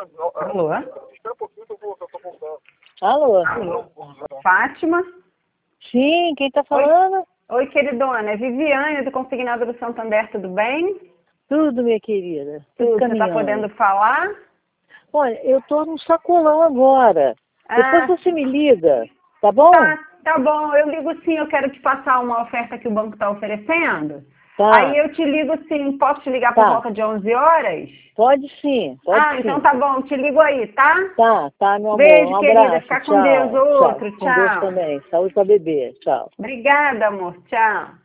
Alô? Espera um pouquinho que eu tô voltando. Alô? Alô? Fátima? Sim, quem tá falando? Oi, queridona. É Viviane do Consignado do Santander, tudo bem? Tudo, minha querida. Tudo Você tá caminhando. podendo falar? Olha, eu tô num sacolão agora. Ah. Depois você me liga, tá bom? Tá bom. Eu ligo sim, eu quero te passar uma oferta que o banco está oferecendo. Tá. Aí eu te ligo sim. Posso te ligar por volta de 11 horas? Pode sim, pode sim. Então tá bom. Te ligo aí, tá? Tá, meu amor. Beijo, um querida. abraço. Fica com Tchau. Deus. Outro. Com Deus Tchau. também. Saúde pra bebê. Tchau. Obrigada, amor. Tchau.